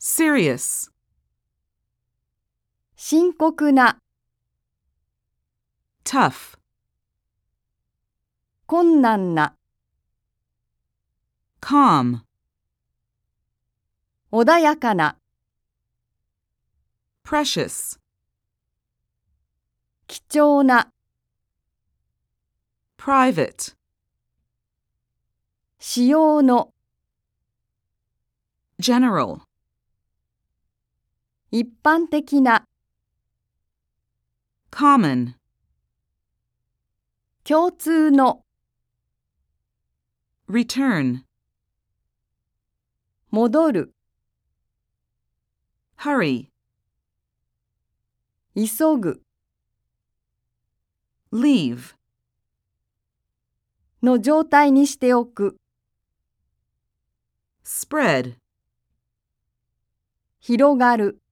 serious, 深刻な、 tough, 困難な、 calm, 穏やかな、 precious, 貴重な、 private, 使用の、 general, 一般的な、 common, 共通の、 return, 戻る、 hurry, 急ぐ、 leave, の状態にしておく、 spread, 広がる。